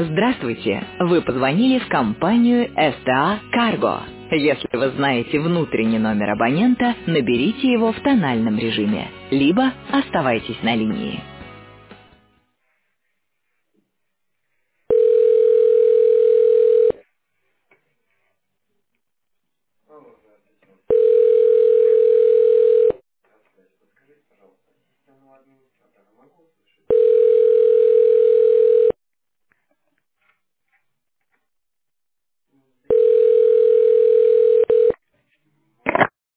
Здравствуйте! Вы позвонили в компанию СТА Карго. Если вы знаете внутренний номер абонента, наберите его в тональном режиме, либо оставайтесь на линии.